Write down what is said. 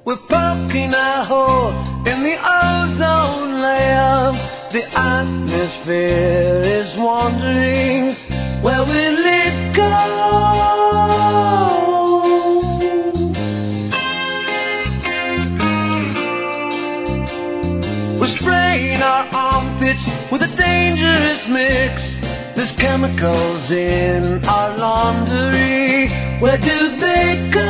We're poking a hole in the ozone layer. The atmosphere is wandering. Where will it go? We're spraying our armpits with a dangerous mix. There's chemicals in our laundry. Where do they go?